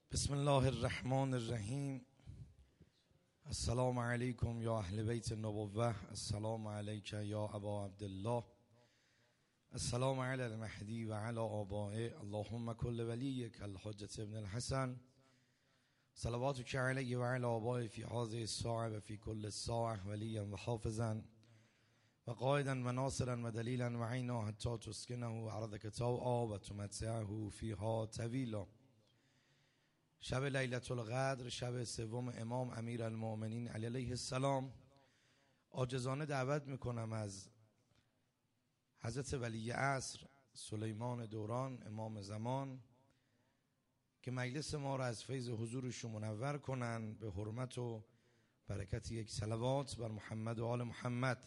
بسم الله الرحمن الرحیم. السلام علیکم یا اهل بیت النبوة، السلام علیک یا ابا عبدالله، السلام علی المهدی و علی آبائه، اللهم کل ولیک الحجة ابن الحسن، صلواتک علیه و علی آبائه فی هذه الساعة و فی کل ساعة ولیا و حافظا و قائدا و ناصرا و دلیلا و عینا حتی تسکنه ارضک طوعا و تمتعه فیها طویلا. شب لیلة القدر، شب سوم امام امیر المؤمنین علیه السلام. عاجزانه دعوت میکنم از حضرت ولی عصر سلیمان دوران امام زمان که مجلس ما را از فیض حضورشون منور کنن به حرمت و برکت یک صلوات بر محمد و آل محمد.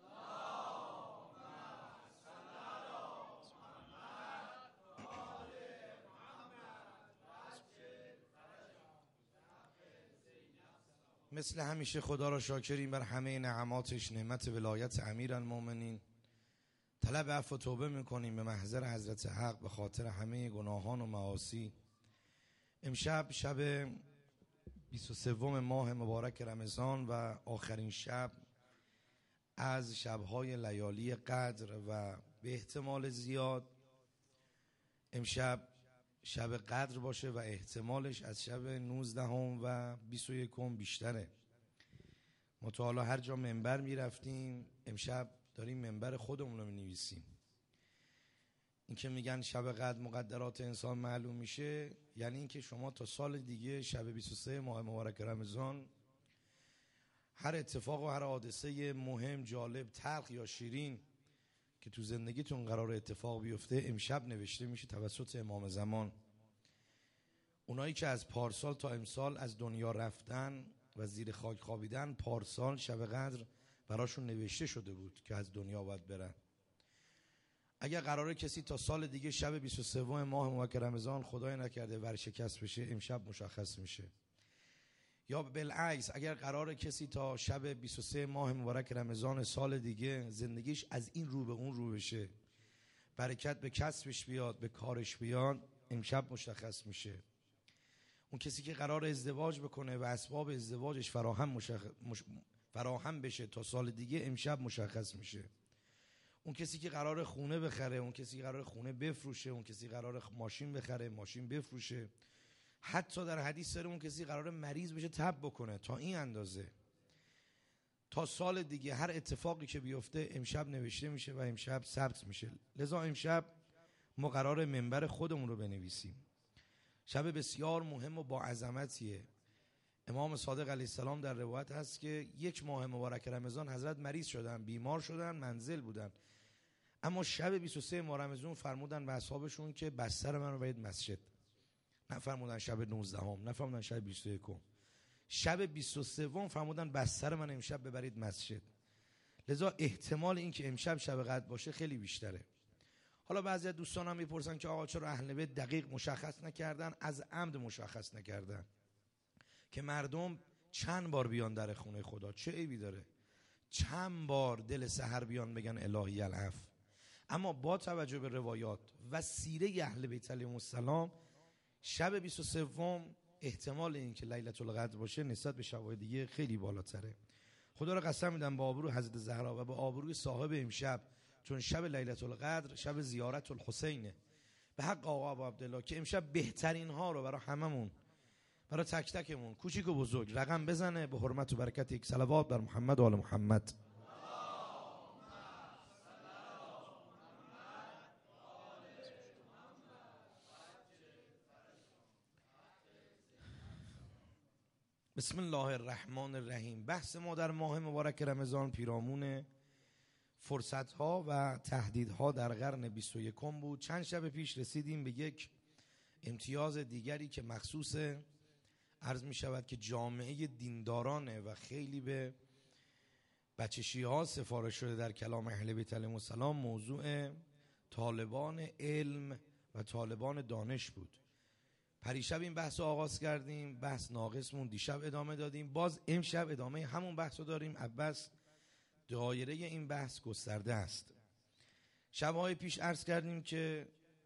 مثل همیشه خدا را شاکریم بر همه نعماتش، نعمت ولایت امیر المؤمنین. طلب عفو و توبه میکنیم به محضر حضرت حق به خاطر همه گناهان و معاصی. امشب شب 23 ماه مبارک رمضان و آخرین شب از شبهای لیالی قدر و به احتمال زیاد امشب شب قدر باشه و احتمالش از شب 19 و 21 بیشتره. ما تا حالا هر جا منبر می رفتیم امشب داریم منبر خودمون رو می نویسیم. این که میگن شب قدر مقدرات انسان معلوم میشه، یعنی این که شما تا سال دیگه شب 23 ماه مبارک رمضان هر اتفاق و هر حادثه مهم، جالب، تلخ یا شیرین که تو زندگیتون قرار اتفاق بیفته امشب نوشته میشه توسط امام زمان. اونایی که از پارسال تا امسال از دنیا رفتن و زیر خاک خوابیدن، پارسال شب قدر براشون نوشته شده بود که از دنیا باید برن. اگر قراره کسی تا سال دیگه شب 23 ماه مبارک رمضان خدای نکرده ورشکست بشه، امشب مشخص میشه. یا بالعکس اگر قراره کسی تا شب 23 ماه مبارک رمضان سال دیگه زندگیش از این رو به اون رو بشه، برکت به کسبش بیاد، به کارش بیاد، امشب مشخص میشه. اون کسی که قرار ازدواج بکنه و اسباب ازدواجش فراهم بشه تا سال دیگه، امشب مشخص میشه. اون کسی که قرار خونه بخره، اون کسی که قرار خونه بفروشه، اون کسی قرار ماشین بخره، ماشین بفروشه، حتی در حدیث داره اون کسی قرار مریض بشه تب بکنه، تا این اندازه تا سال دیگه هر اتفاقی که بیفته امشب نوشته میشه و امشب ثبت میشه. لذا امشب ما قرار منبر خودمون رو بنویسیم. شب بسیار مهم و با عظمتیه. امام صادق علیه السلام در روایت هست که یک ماه مبارک رمضان حضرت مریض شدن، بیمار شدن، منزل بودن، اما شب 23 ماه رمضان فرمودن به اصحابشون که بستر من رو برید مسجد. نفرمودن شب 19 نفرمودن شب 21 شب 23 فرمودن بستر من امشب ببرید مسجد. لذا احتمال این که امشب شب قدر باشه خیلی بیشتره. حالا بعضی از دوستان هم میپرسن که آقا چرا اهل بیت دقیق مشخص نکردن؟ از عمد مشخص نکردن که مردم چند بار بیان در خونه خدا. چه عیبی داره چند بار دل سحر بیان بگن الهی العفو؟ اما با توجه به روایات و سیره اهل بیت علیهم السلام، شب 23 احتمال این که لیلة القدر باشه نسبت به شب‌های دیگه خیلی بالاتره. خدا را قسم میدم با آبروی حضرت زهرا و با آبروی صاحب امشب، چون شب لیلة القدر شب زیارت الحسینه، به حق آقا ابو عبدالله که امشب بهترین ها رو برای هممون، برای تک تکمون کوچیک و بزرگ رقم بزنه به حرمت و برکت یک صلوات بر محمد و آل محمد. بسم الله الرحمن الرحیم. بحث ما در ماه مبارک رمضان پیرامون فرصت‌ها و تهدیدها در قرن 21 بود. چند شب پیش رسیدیم به یک امتیاز دیگری که مخصوص عرض می شود که جامعه دیندارانه و خیلی به بچشی ها سفارش شده در کلام اهل بیت علیهم السلام، موضوع طالبان علم و طالبان دانش بود. پریشب این بحث رو آغاز کردیم، بحث ناقص مون، دیشب ادامه دادیم، باز امشب ادامه همون بحث رو داریم. عباس دایره این بحث گسترده است. شبهای پیش عرض کردیم که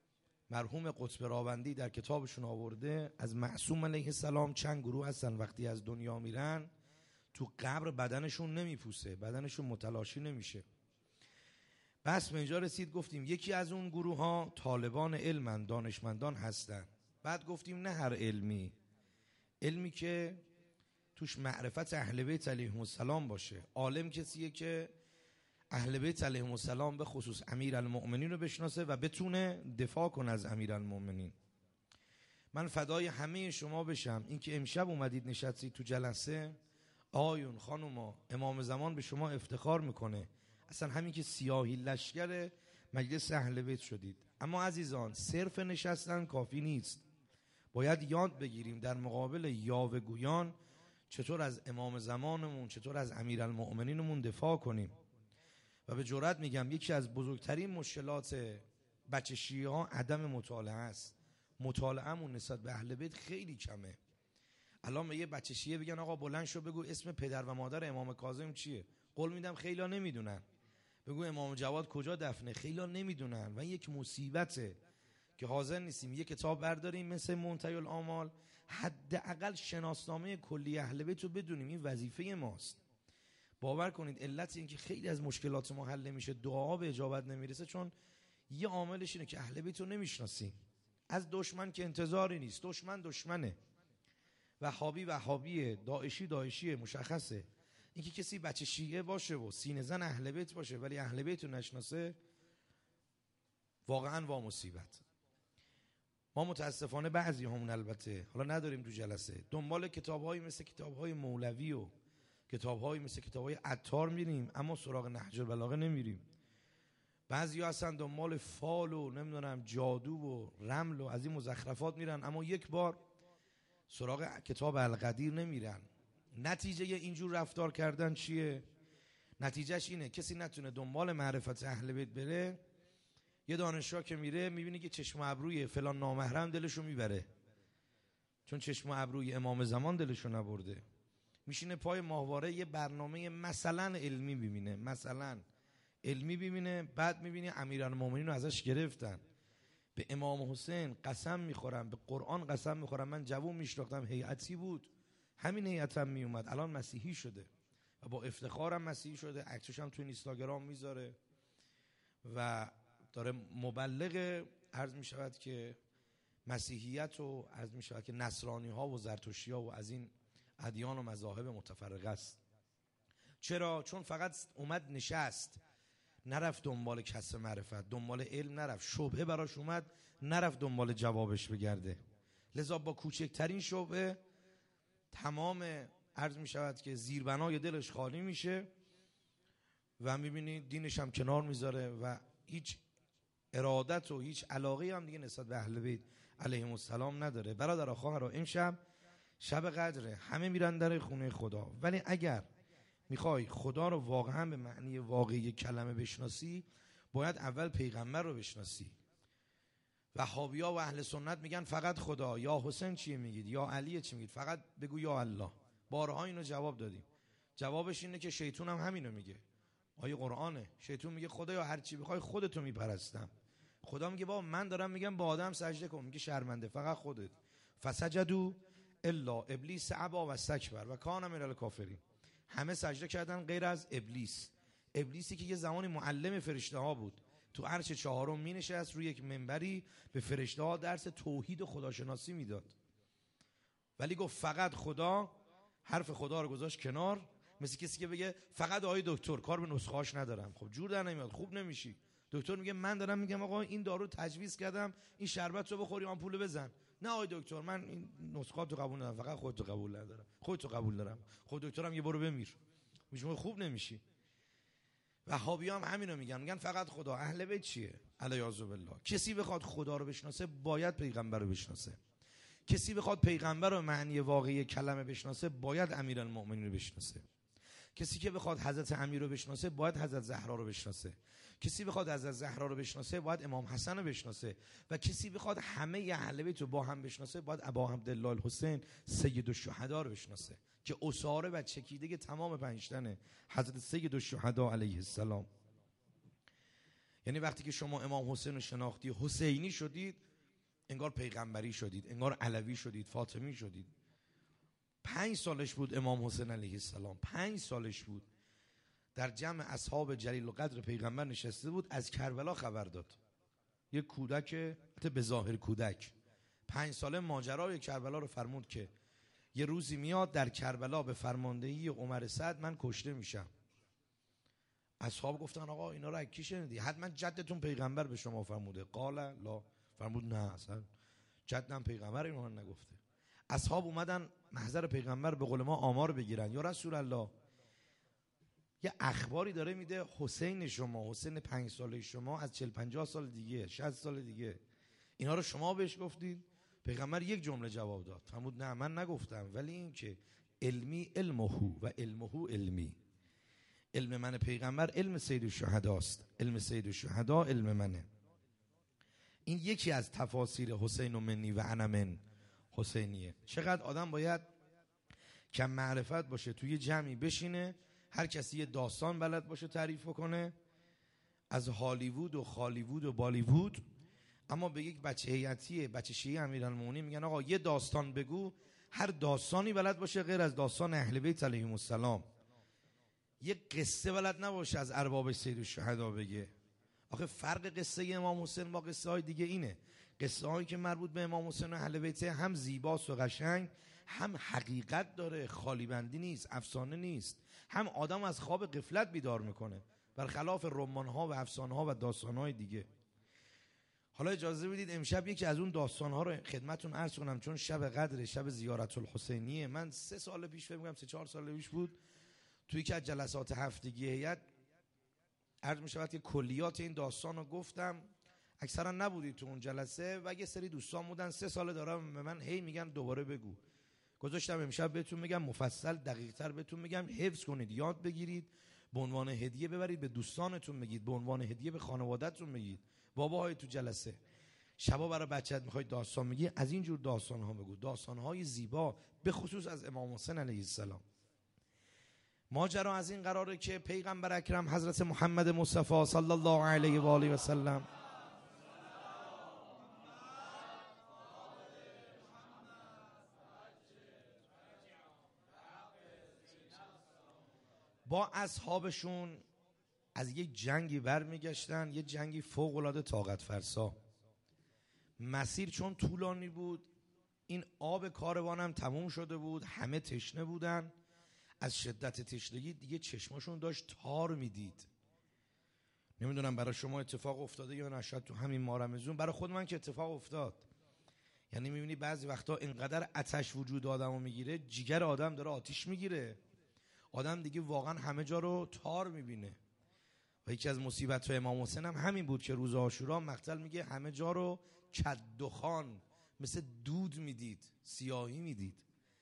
مرحوم قطب راوندی در کتابشون آورده از معصوم علیه السلام چند گروه هستن وقتی از دنیا میرن تو قبر بدنشون نمیپوسه، بدنشون متلاشی نمیشه. بس به اینجا رسید گفتیم یکی از اون گروه ها طالبان علمن، دانشمندان هستن. بعد گفتیم نه هر علمی، علمی که توش معرفت اهل بیت علیهم السلام باشه. عالم کسیه که اهل بیت علیهم السلام به خصوص امیرالمؤمنین رو بشناسه و بتونه دفاع کنه از امیرالمؤمنین. من فدای همه شما بشم اینکه امشب اومدید نشستید تو جلسه، آیون خانوما، امام زمان به شما افتخار میکنه. اصلا همین که سیاهی لشکر مجلس اهل بیت شدید. اما عزیزان صرف نشستن کافی نیست، باید یاد بگیریم در مقابل یاوه‌گویان چطور از امام زمانمون، چطور از امیرالمؤمنینمون دفاع کنیم. و به جرئت میگم یکی از بزرگترین مشکلات بچه شیعه ها عدم مطالعه است. مطالعه‌مون نسبت به اهل بیت خیلی کمه. الان به یه بچه شیعه بگن آقا بلند شو بگو اسم پدر و مادر امام کاظم چیه، قول میدم خیلی‌ها نمیدونن. بگو امام جواد کجا دفنه، خیلی‌ها نمیدونن. و یک مصیبته که حاضر نیستیم یه کتاب برداریم مثل منتهی الآمال، حداقل شناسنامه کلی اهل بیت رو بدونیم. این وظیفه ماست. باور کنید علت این که خیلی از مشکلات ما حل نمیشه، دعا به اجابت نمیرسه، چون یه عاملش اینه که اهل بیت رو نمیشناسیم. از دشمن که انتظاری نیست، دشمن دشمنه، وهابی وهابیه، داعشی داعشیه، مشخصه. اینکه کسی بچه شیعه باشه و سینه زن اهل بیت باشه ولی اهل بیت رو نشناسه، واقعا وا مصیبت. ما متاسفانه بعضی همون، البته حالا نداریم تو جلسه، دنبال کتاب‌هایی مثل کتاب‌های مولوی و کتاب‌هایی مثل کتاب‌های عطار میریم، اما سراغ نهج البلاغه نمیریم. بعضی‌ها اصلا دنبال فال و نمیدونم جادو و رمل و از این مزخرفات میرن، اما یک بار سراغ کتاب القدیر نمیرن. نتیجه اینجور رفتار کردن چیه؟ نتیجهش اینه کسی نتونه دنبال معرفت اهل بیت بره. یه دانشجو که میره میبینه که چشم و ابروی فلان نامحرم دلشو میبره، چون چشم و ابروی امام زمان دلشو نبرده. میشینه پای ماهواره یه برنامه مثلا علمی ببینه، مثلا علمی ببینه، بعد میبینه امیرالمومنین رو ازش گرفتن. به امام حسین قسم میخورم، به قرآن قسم میخورم، من جوون میشناختم، هیئتی بود، همین هیئتم میومد، الان مسیحی شده و با افتخارم مسیحی شده، عکسش هم تو اینستاگرام میذاره و داره مبلغ عرض میشود که مسیحیت و عرض میشود که نصرانی ها و زرتشتی ها و از این ادیان و مذاهب متفرقه است. چرا؟ چون فقط اومد نشست، نرفت دنبال کسب معرفت، دنبال علم نرفت، شبهه براش اومد نرفت دنبال جوابش بگرده. لذا با کوچکترین شبهه تمام عرض می شود که زیربنای دلش خالی میشه و میبینی دینش هم کنار میذاره و هیچ ارادت و هیچ علاقه هم دیگه نسبت به اهل بیت علیهم السلام نداره. برادر خواهر، امشب شب قدره، همه میرن در خونه خدا، ولی اگر میخوای خدا رو واقعا به معنی واقعی کلمه بشناسی، باید اول پیغمبر رو بشناسی. وهابی‌ها و اهل سنت میگن فقط خدا. یا حسین چی میگید؟ یا علی چی میگید؟ فقط بگو یا الله. بارها اینو جواب دادیم. جوابش اینه که شیطون هم همینو میگه. آیه قرآنه. شیطون میگه خدایا هر چی بخوای خودتو میپرستم. خدا میگه بابا من دارم میگم با آدم سجده کن، میگه شرمنده فقط خودت. فسجدوا الا ابلیس ابا و استکبر و کان من الکافرین. همه سجده کردن غیر از ابلیس. ابلیسی که یه زمانی معلم فرشته ها بود، تو عرش چهارم می نشست روی یک منبری به فرشته ها درس توحید و خداشناسی میداد، ولی گفت فقط خدا، حرف خدا رو گذاشت کنار. مثل کسی که بگه فقط آقای دکتر، کار به نسخه‌اش ندارم. خب جور در نمیاد، خوب نمیشی. دکتر میگه من دارم میگم آقا این دارو تجویز کردم، این شربت رو بخوری، آمپول بزن. نه آقای دکتر من این نسخات رو قبول ندارم، فقط خودت رو قبول ندارم. خودت رو قبول دارم. خود دکترم یه برو بمیر. میگه خوب نمیشی. وهابی‌ها هم همینو میگن فقط خدا. اهل بیت چیه؟ الیاذ بالله. کسی بخواد خدا رو بشناسه باید پیغمبر رو بشناسه. کسی بخواد پیغمبر رو معنی واقعی کلمه بشناسه باید امیرالمؤمنین رو بشناسه. کسی که بخواد حضرت امیر رو بشناسه باید حضرت زهرا رو بشناسه. کسی بخواد حضرت زهرا رو بشناسه باید امام حسن رو بشناسه. و کسی بخواد همه اهل بیت رو با هم بشناسه باید ابا عبدالله الحسین سید الشهدا رو بشناسه که اساره و چکیده تمام پنجتنه حضرت سید الشهدا علیه السلام. یعنی وقتی که شما امام حسین رو شناختی، حسینی شدید، انگار پیغمبری شدید، انگار علوی شدید، فاطمی شدید. 5 سالش بود امام حسین علیه السلام، 5 سالش بود، در جمع اصحاب جلیل القدر پیغمبر نشسته بود، از کربلا خبر داد. یک کودک، به ظاهر کودک 5 ساله، ماجرای کربلا رو فرمود که یه روزی میاد در کربلا به فرماندهی عمر سعد من کشته میشم. اصحاب گفتن آقا اینا رو از کی شنیدی؟ حتما جدتون پیغمبر به شما فرموده. قال لا، فرمود نه اصلا جدم پیغمبر اینو من نگفته. اصحاب اومدن محضر پیغمبر به قول ما آمار بگیرن. یا رسول الله، یه اخباری داره میده حسین شما، حسین 5 ساله شما از 40-50 سال دیگه، 60 سال دیگه، اینا رو شما بهش گفتید؟ پیغمبر یک جمله جواب داد، فرمود نه من نگفتم، ولی این که علمی علمه و علمه علمی، علم من پیغمبر علم سید الشهداست، علم سید الشهدا علم منه. این یکی از تفاسیر حسین و منی و انا من حسینیه. چقدر آدم باید کم معرفت باشه، توی جمعی بشینه هر کسی یه داستان بلد باشه تعریف کنه از هالیوود و خالیوود و بالیوود، اما به یک بچه هیئتی بچه شیعه امیرالمومنین میگن آقا یه داستان بگو، هر داستانی بلد باشه غیر از داستان اهل بیت علیهم السلام. یه قصه بلد نباشه از ارباب سید الشهدا بگه. آخه فرق قصه امام حسین با قصه های دیگه اینه، قصه هایی که مربوط به امام حسین و اهل بیت هم زیباست و قشنگ، هم حقیقت داره، خالی بندی نیست، افسانه نیست، هم آدم از خواب غفلت بیدار میکنه، برخلاف رمان ها و افسانه ها و داستان های دیگه. حالا اجازه بدید امشب یکی از اون داستان ها رو خدمتون عرض کنم، چون شب قدر، شب زیارت الحسینیه. من 3 سال پیش، فکر می‌کنم 3-4 سال پیش بود، توی که از جلسات هفتگی هیئت عرض می شود که کلیات این داستان رو گفتم. اکثرا نبودید تو اون جلسه و یه سری دوستان بودن 3 ساله دارم به من هی میگن دوباره بگو. گذاشتم امشب بهتون میگم مفصل دقیق‌تر بهتون میگم، حفظ کنید، یاد بگیرید، به عنوان هدیه ببرید به دوستانتون بگید، به عنوان هدیه به خانواده‌تون بگید. باباهای تو جلسه شبا برای بچه‌ت میخوای داستان میگی، از این جور داستان‌ها بگو، داستان‌های زیبا، به خصوص از امام حسین علیه السلام. ماجرا از این قراره که پیغمبر اکرم حضرت محمد مصطفی صلی الله علیه و آله و سلم با اصحابشون از یک جنگی برمیگشتن، یک جنگی فوق العاده طاقت فرسا. مسیر چون طولانی بود، این آب کاروانم تموم شده بود، همه تشنه بودن، از شدت تشنگی دیگه چشماشون داشت تار میدید. نمیدونم برای شما اتفاق افتاده یا نه، شاید تو همین ماه رمضان برای خود من که اتفاق افتاد. یعنی میبینی بعضی وقتا اینقدر آتش وجود آدمو میگیره، جیگر آدم داره آتیش میگیره، آدم دیگه واقعا همه جا رو تار میبینه. و یکی از مصیبت‌های امام حسین هم همین بود که روز عاشورا مقتل میگه همه جا رو کدخان، مثل دود میدید، سیاهی میدید.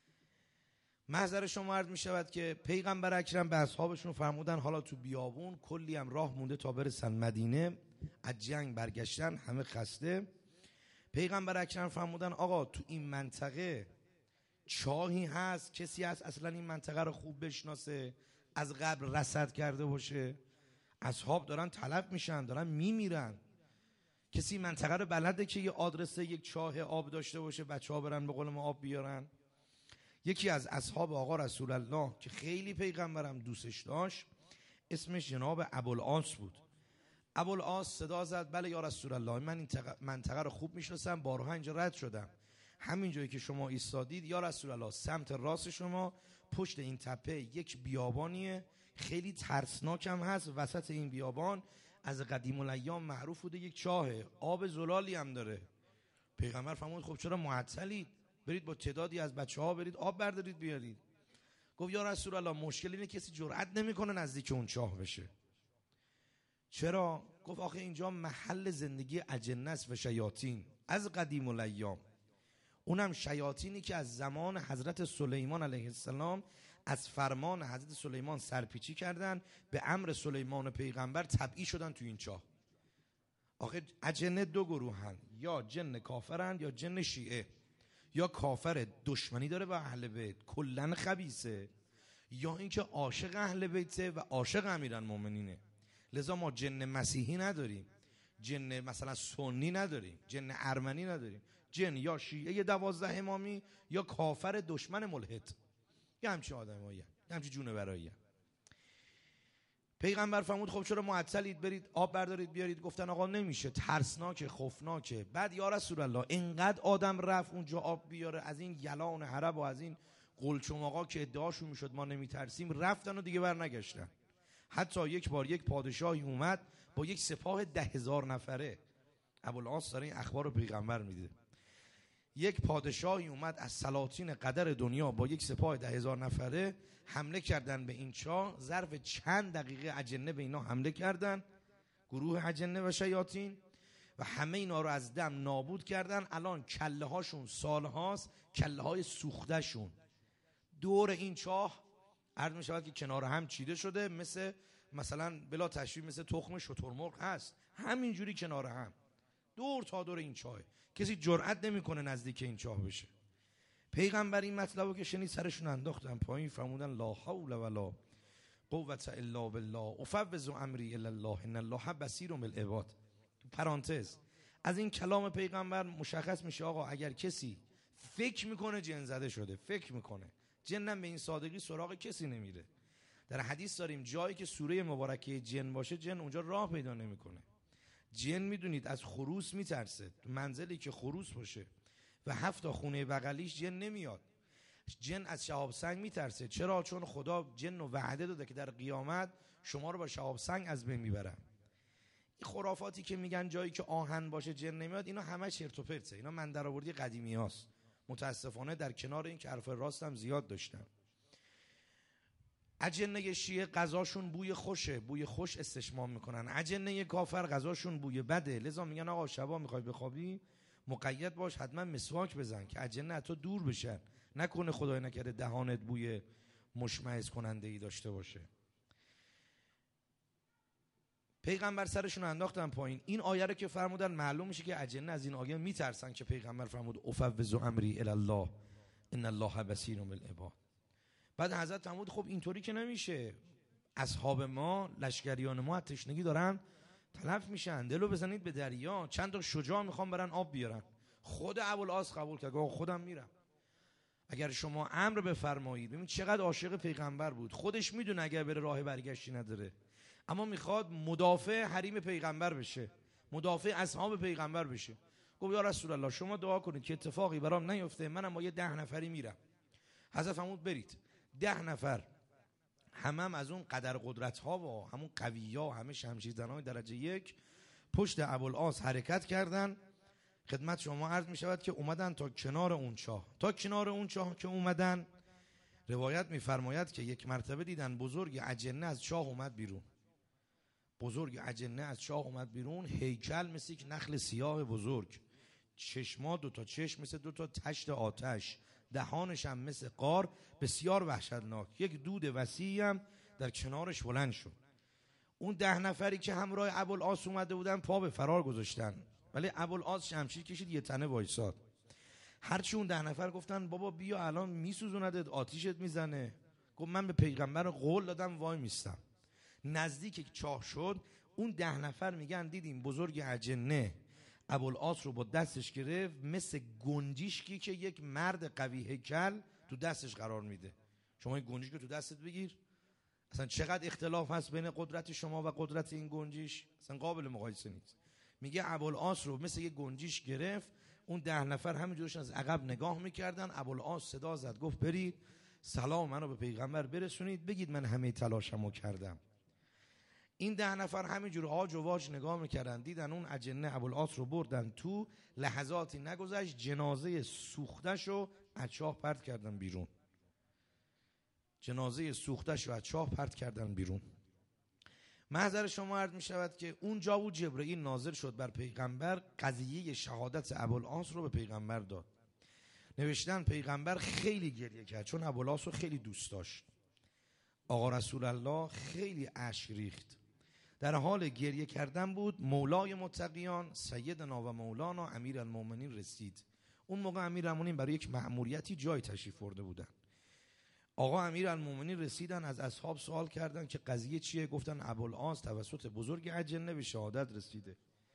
محضر شما عرض میشود که پیغمبر اکرم به اصحابشون فرمودن حالا تو بیابون کلی هم راه مونده تا برسن مدینه، از جنگ برگشتن همه خسته. پیغمبر اکرم فرمودن آقا تو این منطقه چاهی هست، کسی هست اصلا این منطقه رو خوب بشناسه، از قبل رصد کرده باشه؟ اصحاب دارن طلب میشن، دارن میمیرن، کسی منطقه رو بلده که یه آدرس یک چاه آب داشته باشه بچه ها برن به قول ما آب بیارن؟ یکی از اصحاب آقا رسول الله که خیلی پیغمبرم دوستش داشت، اسمش جناب ابوالعاص بود. ابوالعاص صدا زد بله یا رسول الله، من این منطقه رو خوب میشناسم، بارها اینجا رد شدم، همین جایی که شما ایستادید یا رسول الله، سمت راست شما پشت این تپه یک بیابانیه خیلی ترسناکم هست، وسط این بیابان از قدیم الایام معروف بوده یک چاهه، آب زلالی هم داره. پیغمبر فرمود خب چرا معطلید؟ برید با تعدادی از بچه‌ها برید آب بردارید بیارید. گفت یا رسول الله مشکل اینه کسی جرئت نمیکنه نزدیک اون چاه بشه. چرا؟ گفت آخه اینجا محل زندگی اجنه است و شیاطین از قدیم الایام، اونم شیاطینی که از زمان حضرت سلیمان علیه السلام از فرمان حضرت سلیمان سرپیچی کردن، به امر سلیمان پیغمبر تبعید شدن تو این چاه. آخه اجنه 2 گروهن، یا جن کافرن یا جن شیعه. یا کافر دشمنی داره با اهل بیت کلن خبیثه، یا اینکه عاشق اهل بیته و عاشق امیرالمومنینه. لذا ما جن مسیحی نداریم، جن مثلا سنی نداریم، جن ارمنی نداریم، جن یا شیعه 12 امامی یا کافر دشمن ملحد، یه همچین آدمایی، یه همچین جونورایی. پیغمبر فرمود خب چرا معطلید، برید آب بردارید بیارید. گفتن آقا نمیشه، ترسناکه، خوفناکه. بعد یا رسول الله اینقدر آدم رفت اونجا آب بیاره، از این یلان حرب و از این قلچماقا که ادعاشون میشد ما نمیترسیم، رفتن و دیگه برنگشتن. حتی یک بار یک پادشاهی اومد با یک سپاه 10,000 نفره، ابوالعاص داره این اخبار رو پیغمبر میده، یک پادشاهی اومد از سلاطین قدر دنیا با یک سپاه 10,000 نفره حمله کردن به این چاه. ظرف چند دقیقه اجنه به اینا حمله کردن، گروه اجنه و شیاطین، و همه اینا رو از دم نابود کردن. الان کله هاشون سالهاست، کله های سوخته شون دور این چاه عرض می شود که کنار هم چیده شده، مثلا بلا تشبیه مثل تخم شترمرغ هست، همینجوری کنار هم دور تا دور این چاه. کسی جرئت نمیکنه نزدیک این چاه بشه. پیغمبر این مطلبو که شنید سرشون انداختن پایین، فرمودن لا حول ولا قوة الا بالله افوض امری الی الله ان الله بصیر بالعباد. پرانتز، از این کلام پیغمبر مشخص میشه آقا اگر کسی فکر میکنه جن زده شده، فکر میکنه، جنم به این سادگی سراغ کسی نمیره. در حدیث داریم جایی که سوره مبارکه جن باشه جن اونجا راه پیدا نمیکنه. جن میدونید از خروس میترسه، منزلی که خروس باشه و 7 تا خونه بغلیش جن نمیاد. جن از شهاب سنگ میترسه. چرا؟ چون خدا جن و وعده داده که در قیامت شما رو با شهاب سنگ از بین میبرن. این خرافاتی که میگن جایی که آهن باشه جن نمیاد، اینا همه چرت و پرته، اینا من درآوردی قدیمی هاست. متاسفانه در کنار این که حرف راست هم زیاد داشتن. اجنه شیعه غذاشون بوی خوشه، بوی خوش استشمام میکنن. اجنه کافر غذاشون بوی بده، لذا میگن آقا شبا میخوای بخوابی مقید باش، حتما مسواک بزن که اجنه حتی دور بشن، نکنه خدای نکرده دهانت بوی مشمئز کننده ای داشته باشه. پیغمبر سرشون انداختن پایین. این آیه رو که فرمودن معلوم میشه که اجنه از این آیه میترسن که پیغمبر فرمود افوض امری الی الله ان الله بصیر بالعباد. بعد حضرت فرمود خب اینطوری که نمیشه، اصحاب ما، لشکریان ما تشنگی دارن تلف میشن، دلو بزنید به دریا. چند تا شجاع میخوام برن آب بیارن. خود ابوالعاص قبول کرد، گفت خودم میرم. اگر شما امر بفرمایید. ببین چقدر عاشق پیغمبر بود، خودش میدونه اگر بره راه برگشتی نداره، اما میخواد مدافع حریم پیغمبر بشه، مدافع اصحاب پیغمبر بشه. گفت یا رسول الله شما دعا کنید که اتفاقی برام نیفته، منم با یه 10 نفری میرم. حضرت فرمود برید. 10 نفر هم از اون قدر قدرت ها و همون قوی ها، همه شمشیرزنای درجه 1 پشت ابوالعاص حرکت کردن. خدمت شما عرض می شود که اومدن تا کنار اون چاه. تا کنار اون چاه که اومدن، روایت می فرماید که یک مرتبه دیدن بزرگ اجنه از چاه اومد بیرون. بزرگ اجنه از چاه اومد بیرون، هیکل مثل یک نخل سیاه بزرگ، چشما 2 تا چشم مثل 2 تا تشت آتش، دهانش هم مثل قار، بسیار وحشتناک. یک دود وسیعی هم در کنارش بلند شد. اون 10 نفری که همراه ابوالعاص اومده بودن پا به فرار گذاشتن، ولی ابوالعاص شمشیر کشید یه تنه وایساد. هرچی اون 10 نفر گفتن بابا بیا الان میسوزوندت، آتیشت میزنه. گفت من به پیغمبر قول دادم وای میستم. نزدیک چاه شد، اون 10 نفر میگن دیدیم بزرگ اجنه ابوالعاص رو با دستش گرفت، مثل گنجیشکی که یک مرد قوی هیکل تو دستش قرار میده. شما این گنجیش که تو دستت بگیر، اصلا چقدر اختلاف هست بین قدرت شما و قدرت این گنجیش، اصلا قابل مقایسه نیست. میگه ابوالعاص رو مثل یک گنجیش گرفت. اون 10 نفر همینجورش از عقب نگاه میکردن. ابوالعاص صدا زد گفت برید سلام منو به پیغمبر برسونید، بگید من همه تلاشمو کردم. این 10 نفر همینجور آج و واج نگاه میکردن، دیدن اون اجنه ابوالعاص رو بردن تو. لحظاتی نگذشت جنازه سوختش رو از چاه پرت کردن بیرون. جنازه سوختش رو از چاه پرت کردن بیرون. محضر شما عرض می شود که اونجا بود جبرئیل نازل شد بر پیغمبر، قضیه شهادت ابوالعاص رو به پیغمبر داد. نوشتن پیغمبر خیلی گریه کرد چون ابوالعاص رو خیلی دوست داشت. آقا رسول الله خیلی اشک ریخت. در حال گریه کردن بود، مولای متقیان سیدنا و مولانا امیرالمومنین رسید. اون موقع امیرالمومنین برای یک مأموریتی جای تشریف برده بودن. آقا امیرالمومنین رسیدن، از اصحاب سوال کردن که قضیه چیه؟ گفتن ابوالعاص توسط بزرگ اجنه به شهادت رسیده.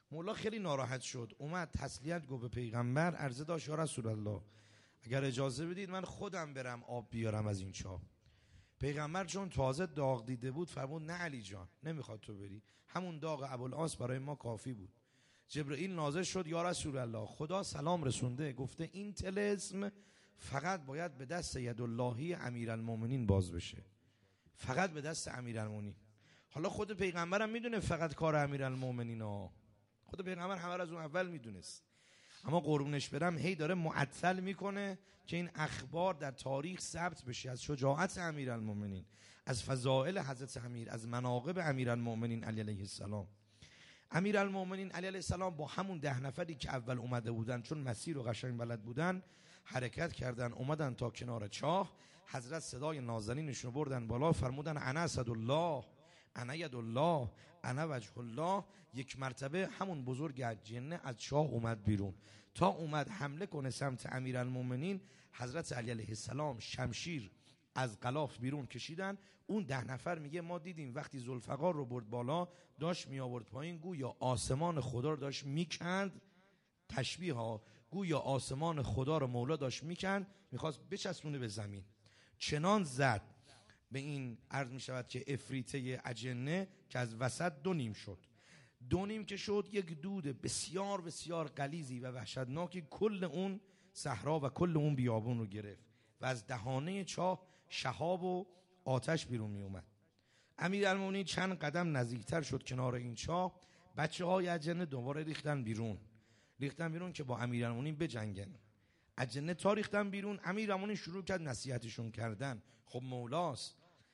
مولا خیلی ناراحت شد، اومد تسلیت گفت به پیغمبر، عرضه داشت یا رسول الله اگر اجازه بدید من خودم برم آب بیارم از این چاه. پیغمبر چون تازه داغ دیده بود فرمود نه علی جان نمیخواد تو بری، همون داغ ابوالعاص برای ما کافی بود. جبرئیل نازل شد یا رسول الله خدا سلام رسونده، گفته این طلسم فقط باید به دست یداللهی امیرالمومنین باز بشه، فقط به دست امیرالمومنین. حالا خود پیغمبرم میدونه فقط کار امیرالمومنین ها، خود پیغمبر همه رو از اون اول میدونست، اما قربونش برم هی داره معطل میکنه که این اخبار در تاریخ ثبت بشه از شجاعت امیرالمومنین، از فضائل حضرت امیر، از مناقب امیرالمومنین علی علیه السلام. امیرالمومنین علی علیه السلام با همون 10 نفری که اول اومده بودن، چون مسیر و قشنگ بلد بودن، حرکت کردن اومدن تا کنار چاه. حضرت صدای نازنینشون بردن بالا، فرمودن انا اسدالله، انا یدالله، انا وجه الله. یک مرتبه همون بزرگ جنه از چاه اومد بیرون، تا اومد حمله کنه سمت امیرالمومنین. حضرت علی علیه السلام شمشیر از غلاف بیرون کشیدن. اون 10 نفر میگه ما دیدیم وقتی ذوالفقار رو برد بالا داشت می آورد پایین، گویا آسمان خدا رو داشت میکند، تشبیه ها، گویا آسمان خدا رو مولا داشت میکند، میخواست بچسبونه به زمین. چنان زد به این عرض میشود که افریته اجنه که از وسط 2 نیم شد. 2 نیم که شد، یک دود بسیار بسیار غلیظی و وحشتناکی کل اون صحرا و کل اون بیابون رو گرفت و از دهانه چاه شهاب و آتش بیرون می اومد. امیرالمومنین چند قدم نزدیکتر شد کنار این چاه، بچه های اجنه دوباره ریختن بیرون که با امیرالمومنین بجنگن. اجنه تا ریختن بیرون، امیرالمومنین شروع کرد نصیحتشون کردن. خب مولاست،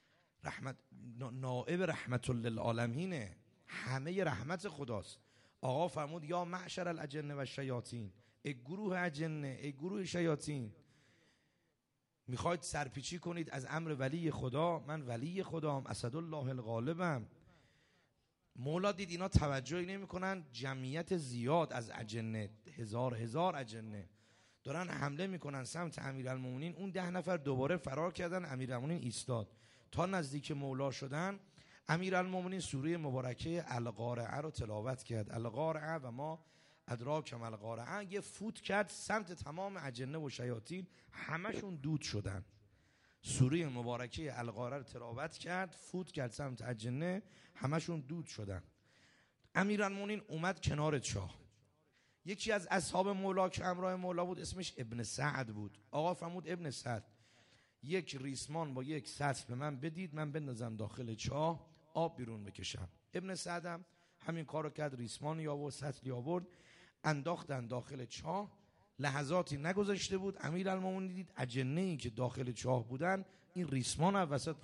نائب رحمت للعالمینه، همه رحمت خداست. آقا فرمود یا معشر الاجنه و شیاطین، ای گروه اجنه، ای گروه شیاطین، میخواید سرپیچی کنید از امر ولی خدا؟ من ولی خدام، اسدالله الغالبم. مولا دید اینا توجهی نمی کنن، جمعیت زیاد از اجنه، هزار اجنه دارن حمله میکنن سمت امیرالمومنین. اون 10 نفر دوباره فرار کردن، امیرالمومنین ایستاد. تا نزدیک مولا شدن، امیرالمومنین سوره مبارکه القارعه رو تلاوت کرد. القارعه و ما ادراک ما القارعه، یه فوت کرد سمت تمام اجنه و شیاطین، همشون دود شدن. سوره مبارکه القارعه رو تلاوت کرد، فوت کرد سمت اجنه، همشون دود شدن. امیرالمومنین اومد کنار چاه. یکی از اصحاب مولا که همراه مولا بود اسمش ابن سعد بود. آقا فرمود ابن سعد یک ریسمان با یک سطل به من بدید، من بندازم داخل چاه آب بیرون بکشم. ابن سعدم همین کارو کرد، ریسمانی آورد، سطلی آورد، انداختن داخل چاه. لحظاتی نگذشته بود امیرالمومنین دید اجنه‌ای که داخل چاه بودن این ریسمان از وسط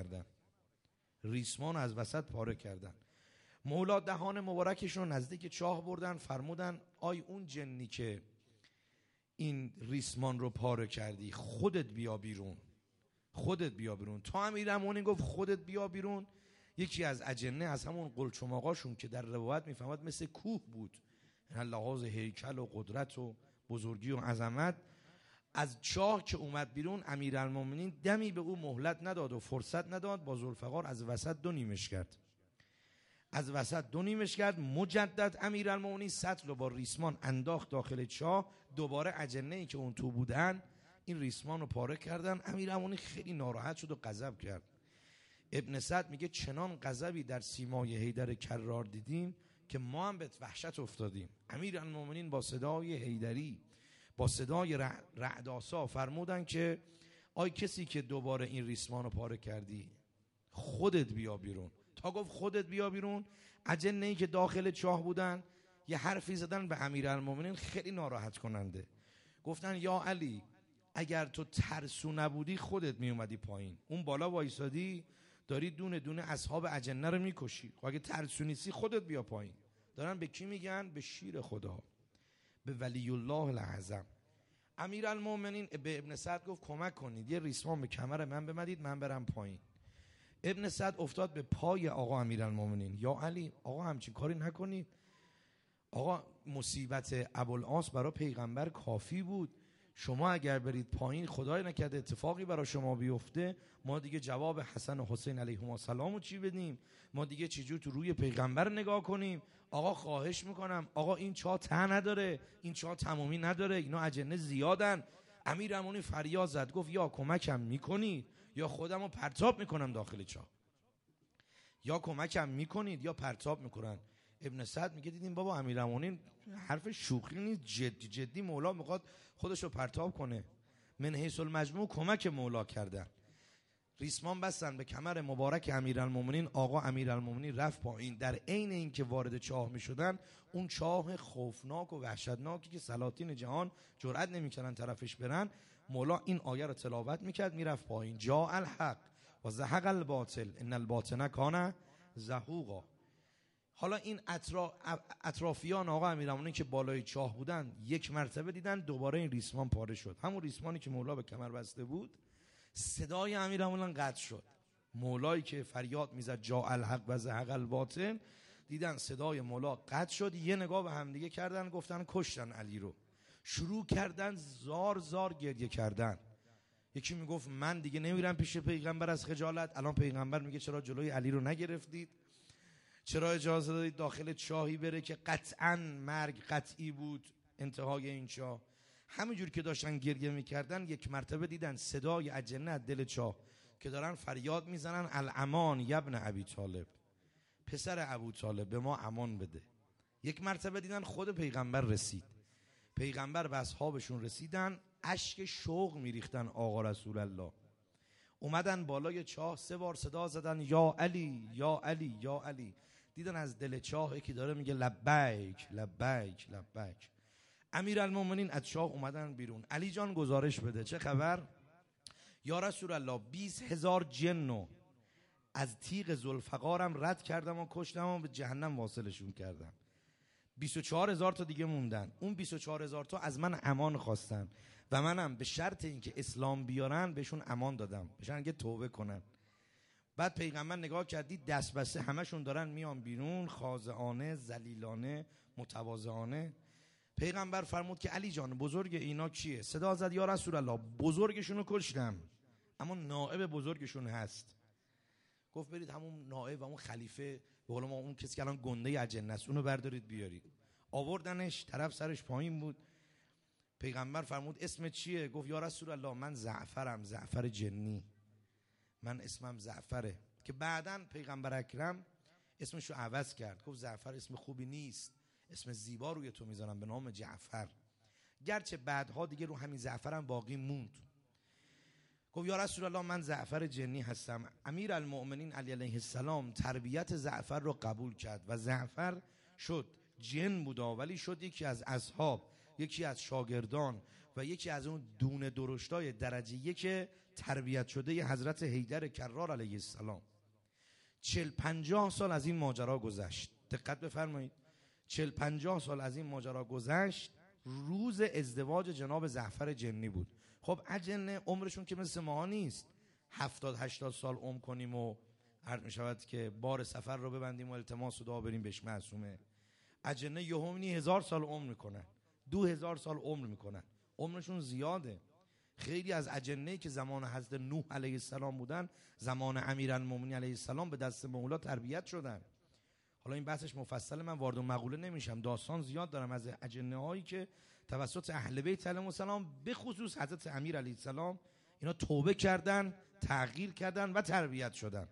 پاره کردن. مولا دهان مبارکشون نزدیک چاه بردن، فرمودن آی اون جنی که این ریسمان رو پاره کردی، خودت بیا بیرون. تا امیرالمومنین گفت خودت بیا بیرون، یکی از اجنه از همون قلچماقاشون که در روایت میفهمد مثل کوه بود، لحاظ هیکل و قدرت و بزرگی و عظمت، از چاه که اومد بیرون امیرالمومنین دمی به او مهلت نداد و فرصت نداد، با ذوالفقار از وسط 2 نیمش کرد. مجدد امیرالمومنین سطل رو با ریسمان انداخت داخل چاه. دوباره اجنه‌ای که اون تو بودن این ریسمان رو پاره کردن. امیرالمومنین خیلی ناراحت شد و غضب کرد. ابن سعد میگه چنان غضبی در سیمای حیدر کرار دیدیم که ما هم به وحشت افتادیم. امیرالمومنین با صدای حیدری، با صدای رعدآسا فرمودن که آی کسی که دوباره این ریسمان رو پاره کردی، خودت بیا بیرون. تا گفت خودت بیا بیرون، اجنه‌ای که داخل چاه بودن یه حرفی زدن به امیرالمومنین خیلی ناراحت کننده. گفتن یا علی اگر تو ترسو نبودی خودت می اومدی پایین، اون بالا وایسادی داری دونه دونه اصحاب اجنه رو میکشی، اگه ترسو نیستی خودت بیا پایین. دارن به کی میگن؟ به شیر خدا، به ولی الله الاعظم. امیرالمومنین به ابن سعد گفت کمک کنید، یه ریسمان به کمر من بمدید من برم پایین. ابن سعد افتاد به پای آقا امیرالمومنین، یا علی آقا همچین کاری نکنید، آقا مصیبت ابوالعاص برای پیغمبر کافی بود، شما اگر برید پایین خدای نکرده اتفاقی برای شما بیفته، ما دیگه جواب حسن و حسین علیهم السلام رو چی بدیم؟ ما دیگه چجور تو روی پیغمبر نگاه کنیم؟ آقا خواهش میکنم، آقا این چاه ته نداره، این چاه تمومی نداره، اینا اجنه زیادن. امیرالمومنین فریاد زد، گفت یا کمکم میکنید یا خودم رو پرتاب میکنم داخل چاه. یا کمکم میکنید یا پرتاب میکنن. ابن سعد میگه دیدیم بابا امیرالمومنین حرف شوخی نیست، جدی جدی مولا میخواد خودش رو پرتاب کنه. من حیث المجموع کمک مولا کردن. ریسمان بستن به کمر مبارک امیرالمومنین. آقا امیرالمومنین رفت پایین. در عین اینکه وارد چاه میشدن، اون چاه خوفناک و وحشتناکی که سلاطین جهان جرئت نمیکردن طرفش برن، مولا این آیه رو تلاوت میکرد، میرفت پایین. جاء الحق و زهق الباطل ان الباطل کان زهوقا. حالا این اطرافیان آقا امیرالمومنین که بالای چاه بودن یک مرتبه دیدن دوباره این ریسمان پاره شد، همون ریسمانی که مولا به کمر بسته بود. صدای امیرالمومنین قطع شد. مولایی که فریاد میزد جاء الحق و زهق الباطل، دیدن صدای مولا قطع شد. یه نگاه به هم دیگه کردن، گفتن کشتن علی رو. شروع کردن زار زار گریه کردن. یکی میگفت من دیگه نمیرم پیش پیغمبر از خجالت. الان پیغمبر میگه چرا جلوی علی رو نگرفتید؟ چرا اجازه دادید داخل چاهی بره که قطعا مرگ قطعی بود انتهای این چاه؟ همینجور که داشتن گریه میکردن، یک مرتبه دیدن صدای اجنه از دل چاه که دارن فریاد میزنن الامان یبن ابی طالب، پسر ابو طالب به ما امان بده. یک مرتبه دیدن خود پیغمبر رسید. پیغمبر و اصحابشون رسیدن، اشک شوق میریختن. آقا رسول الله اومدن بالای چاه، 3 بار صدا زدن یا علی یا علی یا علی. دیدن از دل چاه یکی داره میگه لبیک لبیک لبیک. امیرالمومنین از چاه اومدن بیرون. علی جان گزارش بده چه خبر؟ یا رسول الله 20,000 جنو از تیغ ذوالفقارم رد کردم و کشتم و به جهنم واصلشون کردم. 24,000 تا دیگه موندن. اون 24,000 تا از من امان خواستن و منم به شرط اینکه اسلام بیارن بهشون امان دادم، بهشون که توبه کنن. بعد پیغمبر نگاه کردید دست بسته همشون دارن میان بیرون، خاضعانه، ذلیلانه، متواضعانه. پیغمبر فرمود که علی جان بزرگ اینا کیه؟ صدا زد یا رسول الله بزرگشونو کشتم اما نائب بزرگشون هست. گفت برید همون نائب و اون خلیفه، به قول ما اون کسی که الان گنده اجنه است، اونو بردارید بیارید. آوردنش، طرف سرش پایین بود. پیغمبر فرمود اسم چیه؟ گفت یا رسول الله من زعفرم، زعفر جنی، من اسمم زعفره. که بعداً پیغمبر اکرم اسمشو عوض کرد، گفت زعفر اسم خوبی نیست، اسم زیبا روی تو میذارم به نام جعفر. گرچه بعدها دیگه رو همین زعفرم باقی موند. گفت یا رسول الله من زعفر جنی هستم. امیرالمؤمنین علی علیه السلام تربیت زعفر رو قبول کرد و زعفر شد جن بودا ولی شد یکی از اصحاب، یکی از شاگردان و یکی از اون دونه درشتای درجه یک تربیت شده ی حضرت حیدر کرار علیه السلام. 40-50 سال از این ماجرا گذشت. دقت بفرمایید، 40-50 سال از این ماجرا گذشت. روز ازدواج جناب زعفر جنی بود. خب اجنه عمرشون که مثل ما نیست 70-80 سال عمر کنیم و عرض می شود که بار سفر رو ببندیم و التماس و دعا بریم بهش معصومه. اجنه یهومنی 1000 سال عمر میکنن، 2000 سال عمر میکنن، عمرشون زیاده. خیلی از اجنه‌ای که زمان حضرت نوح علیه السلام بودن، زمان امیرالمومنین علیه السلام به دست مولا تربیت شدن. حالا این بحثش مفصل، من وارد مقوله نمیشم، داستان زیاد دارم از اجنه هایی که توسط اهل بیت علیهم السلام به خصوص حضرت امیر علیه السلام اینا توبه کردن، تغییر کردن و تربیت شدن.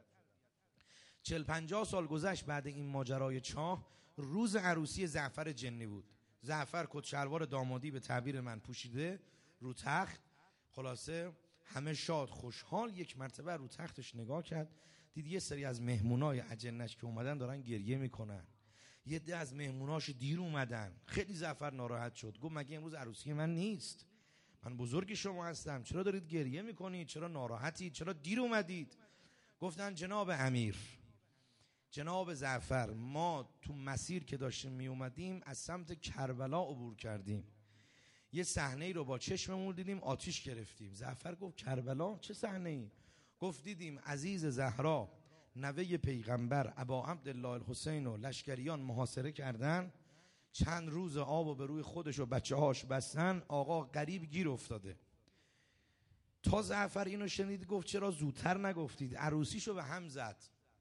40-50 سال گذشت بعد این ماجرای چاه. روز عروسی زعفر جنی بود. زعفر کت شلوار دامادی به تعبیر من پوشیده رو تخت، خلاصه همه شاد خوشحال. یک مرتبه رو تختش نگاه کرد، دید یه سری از مهمونای اجنش که اومدن دارن گریه میکنن. یه ده از مهموناش دیر اومدن. خیلی زعفر ناراحت شد، گفت مگه امروز عروسی من نیست؟ من بزرگ شما هستم، چرا دارید گریه میکنید؟ چرا ناراحتید؟ چرا دیر اومدید؟ گفتن جناب امیر، جناب زعفر، ما تو مسیر که داشتیم می اومدیم از سمت کربلا عبور کردیم، یه صحنه ای رو با چشممون دیدیم، آتیش گرفتیم. زعفر گفت کربلا چه صحنه ای؟ گفت دیدیم عزیز زهرا نوه پیغمبر ابا عبدالله الحسین و لشکریان محاصره کردن، چند روز آب به روی خودش و بچه هاش بستن، آقا غریب گیر افتاده. تا جعفر اینو شنید گفت چرا زودتر نگفتید؟ عروسیشو به هم زد،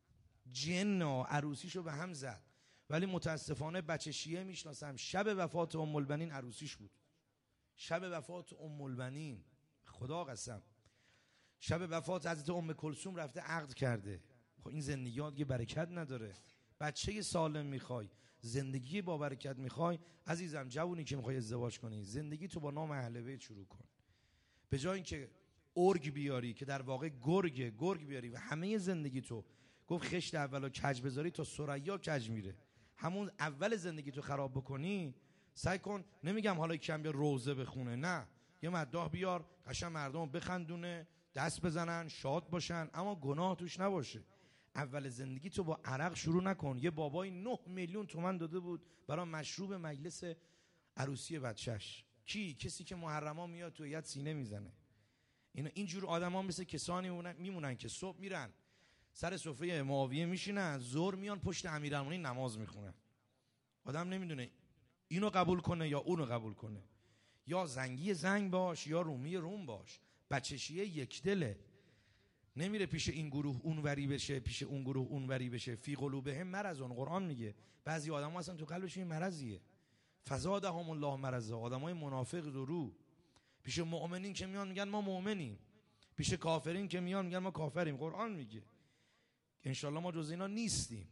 جنا عروسیشو به هم زد. ولی متاسفانه بچه شیعه میشناسم شب وفات ام البنین عروسیش بود. شب وفات ام البنین، خدا قسم، شب وفات حضرت ام کلثوم رفته عقد کرده. خب این زندگی دیگه برکت نداره. بچه سالم میخوای، زندگی با برکت میخوای، عزیزم جوونی که میخوای ازدواج کنی، زندگی تو با نام اهل بیت شروع کن. به جای اینکه ارگ بیاری که در واقع گرگ بیاری و همه زندگی تو، گفت خشت اولو کج بذاری تا ثریا کج میره، همون اول زندگی تو خراب بکنی. سعی کن، نمیگم حالا کم بیا روزه بخونه، نه، یه مداح بیار قشنگ مردم بخندونه، دست بزنن، شاد باشن، اما گناه توش نباشه. اول زندگی تو با عرق شروع نکن. یه بابای 9 میلیون تومان داده بود برای مشروب مجلس عروسی بچهش. کی؟ کسی که محرما میاد تو هیئت سینه میزنه. اینجور آدما مثل کسانی میمونن که صبح میرن سر سفره معاویه میشینن، ظهر میان پشت امیرالمومنین نماز میخونن. آدم نمیدونه اینو قبول کنه یا اونو قبول کنه، یا زنگی زنگ باش یا رومی روم باش. بچه شیعه یک دله، نمیره پیش این گروه اونوری بشه، پیش اون گروه اونوری بشه. فی قلوبهم مرضون، قرآن میگه بعضی آدما اصلا تو قلبشون مرضیه. فزادهم الله مرضا، آدمای منافق درو. پیش مؤمنین که میان میگن ما مؤمنیم، پیش کافرین که میان میگن ما کافریم. قرآن میگه انشالله ما جز اینا نیستیم.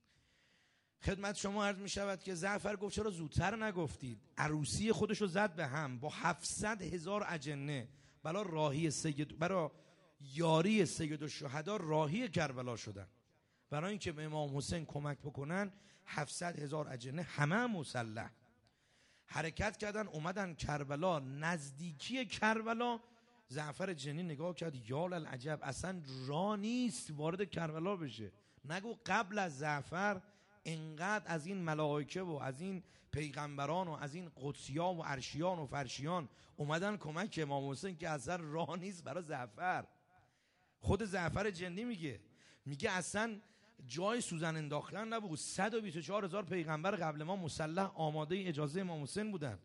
خدمت شما عرض میشود که جعفر گفت چرا زودتر نگفتید؟ عروسی خودشو زد به هم با 700,000 اجنه برای یاری سید الشهدا راهی کربلا شدن. برای اینکه به امام حسین کمک بکنن 700,000 اجنه همه مسلح حرکت کردن، اومدن کربلا. نزدیکی کربلا جعفر جنی نگاه کرد، یا للعجب، اصلا راه نیست وارد کربلا بشه. نگو قبل از جعفر انقدر از این ملائکه و از این پیغمبران و از این قدسیان و عرشیان و فرشیان اومدن کمک امام حسین که اصلا راه نیست برای جعفر. خود جعفر جنی میگه اصلا جای سوزن انداختن نبود. 124,000 پیغمبر قبل ما مسلح آماده اجازه امام حسین بودن.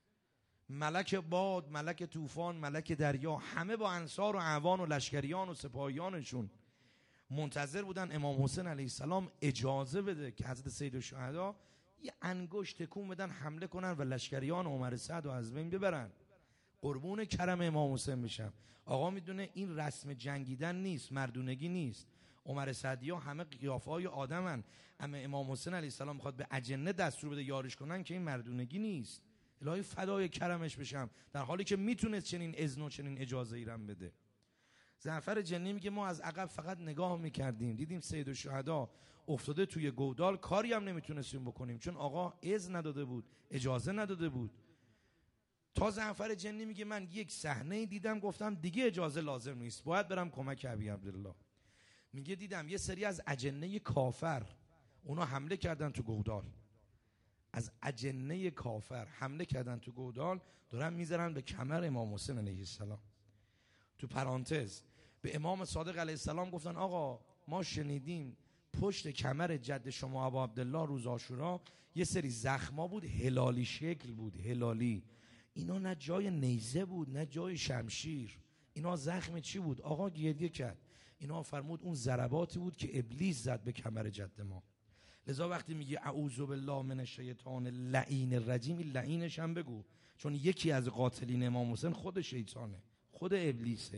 ملک باد، ملک طوفان، ملک دریا، همه با انصار و اعوان و لشکریان و سپاهیانشون منتظر بودن امام حسین علیه السلام اجازه بده که حضرت سید الشهدا یه انگشت تکون بدن، حمله کنن و لشکریان عمر سعد و از بین ببرن. قربون کرم امام حسین بشم. آقا میدونه این رسم جنگیدن نیست، مردونگی نیست. عمر سعدی ها همه قیافه های آدمن، اما امام حسین علیه السلام میخواد به اجنه دستور بده یارش کنن که این مردونگی نیست. الهی فدای کرمش بشم، در حالی که میتونست چنین اذن و چنین اجازه ایران بده. جعفر جنی میگه ما از عقب فقط نگاه میکردیم، دیدیم سید الشهدا افتاده توی گودال، کاری هم نمیتونستیم بکنیم چون آقا اذن نداده بود، اجازه نداده بود. تا جعفر جنی میگه من یک صحنه دیدم گفتم دیگه اجازه لازم نیست، باید برم کمک ابی عبدالله. میگه دیدم یه سری از اجنه کافر اونا حمله کردن تو گودال، از اجنه کافر حمله کردن تو گودال، دارن میذارن به کمر امام حسین علیه السلام. تو پرانتز به امام صادق علیه السلام گفتن آقا ما شنیدیم پشت کمر جد شما ابا عبدالله روز عاشورا یه سری زخما بود، هلالی شکل بود، هلالی. اینا نه جای نیزه بود نه جای شمشیر، اینا زخم چی بود؟ آقا گریه کرد. اینا فرمود اون ضرباتی بود که ابلیس زد به کمر جد ما. لذا وقتی میگی اعوذ بالله من الشیطان اللعین الرجیم، این لعینش هم بگو، چون یکی از قاتلین امام حسین خود شیطانه، خود ابلیسه.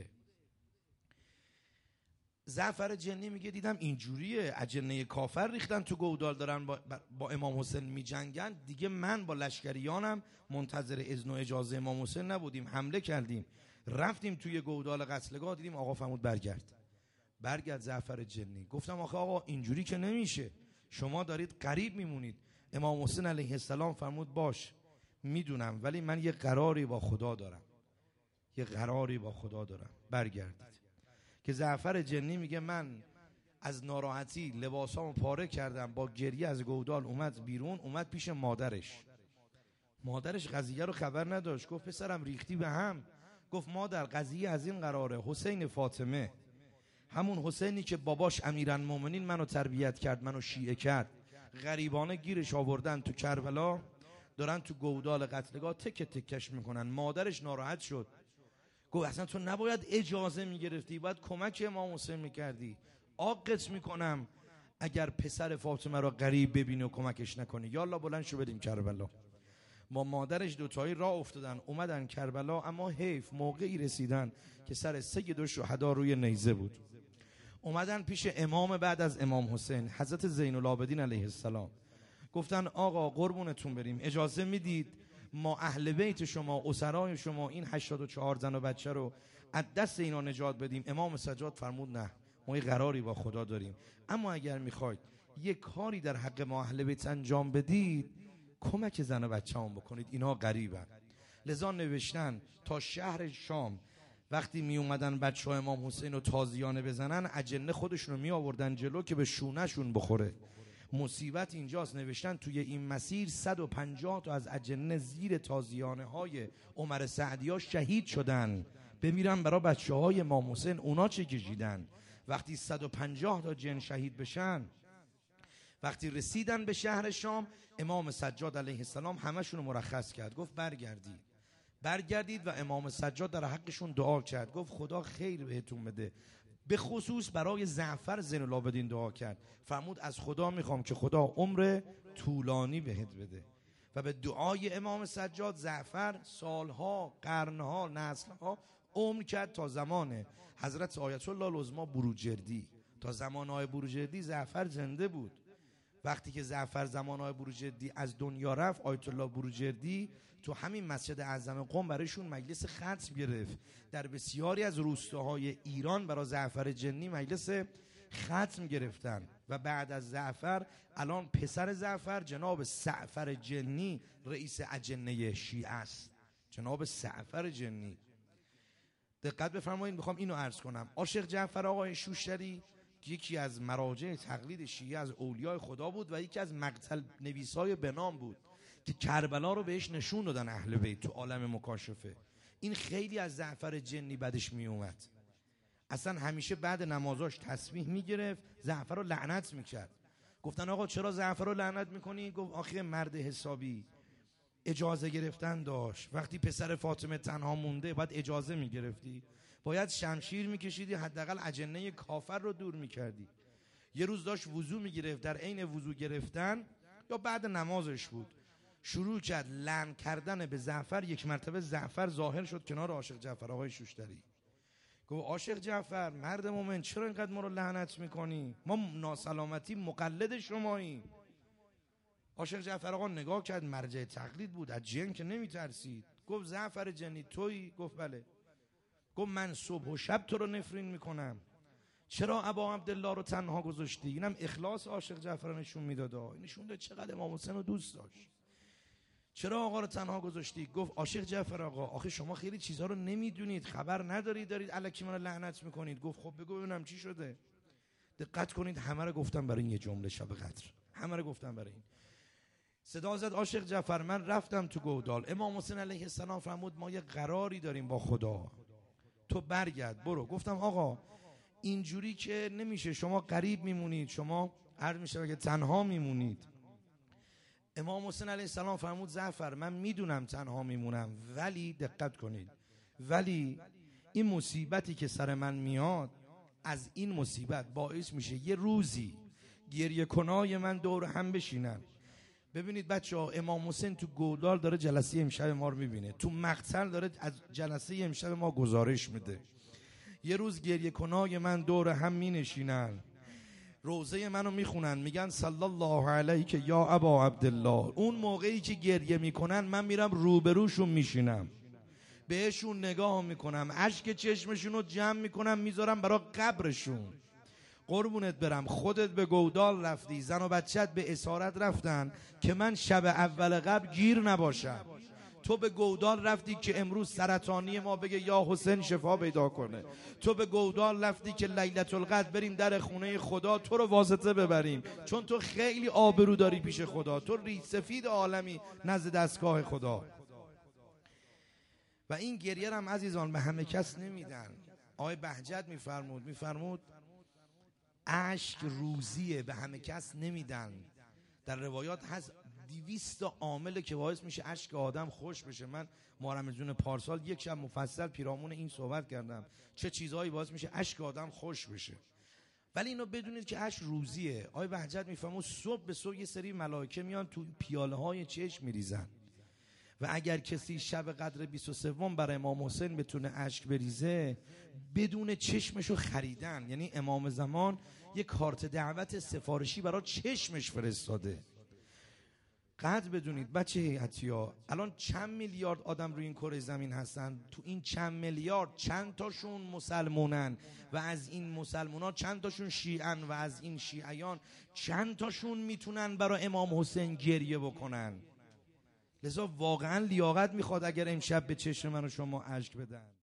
جعفر جنی میگه دیدم اینجوریه، اجنه کافر ریختن تو گودال دارن با امام حسین میجنگن. دیگه من با لشکریانم منتظر اذن و اجازه امام حسین نبودیم، حمله کردیم، رفتیم توی گودال قتلگاه، دیدیم آقا فرمود برگرد جعفر جنی. گفتم آقا اینجوری که نمیشه، شما دارید غریب میمونید. امام حسین علیه السلام فرمود باش میدونم، ولی من یه قراری با خدا دارم، برگردید. که جعفر جنی میگه من از ناراحتی لباسامو پاره کردم، با گریه از گودال اومد بیرون، اومد پیش مادرش قضیه رو خبر نداشت. گفت پسرم ریختی به هم. گفت مادر قضیه از این قراره، حسین فاطمه، همون حسینی که باباش امیرالمومنین منو تربیت کرد، منو شیعه کرد، غریبانه گیرش آوردن تو کربلا، دارن تو گودال قتلگاه تک تکش میکنن. مادرش ناراحت شد، گفت اصلا تو نباید اجازه میگرفتی، باید کمک امام حسین میکردی. آقت میکنم اگر پسر فاطمه را غریب ببینی و کمکش نکنی. یالا بلند شو بریم کربلا. ما مادرش دوتایی راه افتادن اومدن کربلا، اما حیف موقعی رسیدن که سر سید الشهدا روی نیزه بود. اومدن پیش امام بعد از امام حسین، حضرت زین العابدین علیه السلام. گفتن آقا قربونتون بریم، اجازه میدید ما اهل بیت شما، اسرای شما، این 84 زن و بچه رو از دست اینا نجات بدیم؟ امام سجاد فرمود نه، ما یه قراری با خدا داریم، اما اگر میخواید یه کاری در حق ما اهل بیت انجام بدید، کمک زن و بچه هم بکنید، اینا غریبن. لذا نوشتن تا شهر شام وقتی می اومدن بچه ها امام حسین رو تازیانه بزنن، اجنه خودشون رو می آوردن جلو که به شونه شون بخوره. مصیبت اینجاست، نوشتن توی این مسیر 150 تا از اجنه زیر تازیانه های عمر سعدی ها شهید شدن، بمیرن برای بچه های امام حسین. اونا چه کشیدن؟ وقتی 150 تا جن شهید بشن، وقتی رسیدن به شهر شام، امام سجاد علیه السلام همشون رو مرخص کرد، گفت برگردید و امام سجاد در حقشون دعا کرد، گفت خدا خیر بهتون بده. به خصوص برای جعفر زین العابدین دعا کرد، فرمود از خدا میخوام که خدا عمر طولانی بهت بده. و به دعای امام سجاد جعفر سالها، قرنها، نسلها عمر کرد تا زمان حضرت آیت الله العظما بروجردی. تا زمان آیت بروجردی جعفر زنده بود. وقتی که جعفر زمان آیت بروجردی از دنیا رفت، آیت الله بروجردی تو همین مسجد اعظم قم برایشون مجلس ختم گرفت. در بسیاری از روستاهای ایران برای جعفر جنی مجلس ختم گرفتن. و بعد از جعفر الان پسر جعفر جناب سعفر جنی رئیس اجنه شیعه است، جناب سعفر جنی. دقت بفرمایید، میخوام اینو عرض کنم. عاشق جعفر آقای شوشتری که یکی از مراجع تقلید شیعه از اولیاء خدا بود و یکی از مقتل نویسای بنام بود که کربلا رو بهش نشون دادن اهل بیت تو عالم مکاشفه. این خیلی از جعفر جنی بدش می اومد، اصلا همیشه بعد نمازاش تسبیح میگرفت، جعفر رو لعنت میکرد. گفتن آقا چرا جعفر رو لعنت میکنی؟ گفت آخه مرد حسابی اجازه گرفتن داشت، وقتی پسر فاطمه تنها مونده باید اجازه میگرفتی، باید شمشیر میکشیدی، حداقل اجنه کافر رو دور میکردی. یه روز داشت وضو میگرفت، در عین وضو گرفتن یا بعد نمازش بود، شروع کرد لعن کردن به جعفر. یک مرتبه جعفر ظاهر شد کنار عاشق جعفر آقای شوشتری، گفت عاشق جعفر مرد مومن چرا اینقدر ما رو لعنت میکنی؟ ما ناسلامتی مقلد شماییم. عاشق جعفر آقا نگاه کرد، مرجع تقلید بود، از جن که نمیترسید. گفت جعفر جنی تویی؟ گفت بله. گفت من صبح و شب تو رو نفرین میکنم، چرا ابا عبدالله رو تنها گذاشتی؟ اینم اخلاص عاشق جعفر نشون میداد، نشون داد چقدر امام حسین رو دوست داشت. چرا آقا رو تنها گذاشتی؟ گفت عاشق جعفر آقا آخه شما خیلی چیزها رو نمیدونید، خبر ندارید، دارید الکی منو لعنت میکنید. گفت خب بگو ببینم چی شده. دقت کنید، همه رو گفتم برای این یه جمله شب قدر، همه رو گفتم برای این. صدا زد عاشق جعفر من رفتم تو گودال، امام حسین علیه السلام فرمود ما یه قراری داریم با خدا، تو برگرد برو. گفتم آقا اینجوری که نمیشه، شما غریب میمونید، شما عرض میشه که تنها میمونید. امام حسین علیه السلام فرمود جعفر من میدونم تنها میمونم، ولی دقت کنید، ولی این مصیبتی که سر من میاد، از این مصیبت باعث میشه یه روزی گریه کنای من دور هم بشینن. ببینید بچه ها، امام حسین تو گودال داره جلسه امشب ما رو میبینه، تو مقتل داره از جلسه امشب ما گزارش میده. یه روز گریه کنای من دور هم مینشینن، روزه منو میخونن، میگن صلی الله علیک یا ابا عبدالله. اون موقعی که گریه میکنن من میرم روبروشون میشینم، بهشون نگاه میکنم، اشک چشمشون رو جمع میکنم میذارم برای قبرشون. قربونت برم، خودت به گودال رفتی، زن و بچت به اسارت رفتن که من شب اول قبر گیر نباشم. تو به گودال رفتی که امروز سرطانی ما بگه یا حسین شفا پیدا کنه. تو به گودال رفتی که لیلة القدر بریم در خونه خدا تو رو واسطه ببریم، چون تو خیلی آبرو داری پیش خدا، تو ریش سفید عالمی نزد دستگاه خدا. و این گریه هم عزیزان به همه کس نمیدن. آقای بهجت میفرمود اشک روزیه، به همه کس نمیدن. در روایات هست 200 عامله که باعث میشه اشک آدم خوش بشه. من محرم جون پارسال یک شب مفصل پیرامون این صحبت کردم چه چیزهایی باعث میشه اشک آدم خوش بشه. ولی اینو بدونید که اشک روزیه. آقای بهجت میفهمون صبح به صبح یه سری ملائکه میان تو پیاله های چشم میریزن و اگر کسی شب قدر 23 برای امام حسین بتونه اشک بریزه بدون چشمشو خریدن. یعنی امام زمان یه کارت دعوت سفارشی برای چشمش فرستاده. قدر بدونید بچه هیئتی‌ها، الان چند میلیارد آدم روی این کره زمین هستن؟ تو این چند میلیارد چند تاشون مسلمونن و از این مسلمونا چند تاشون شیعن و از این شیعیان چند تاشون میتونن برای امام حسین گریه بکنن؟ لذا واقعا لیاقت میخواد اگر امشب به چشم من و شما اشک بدن.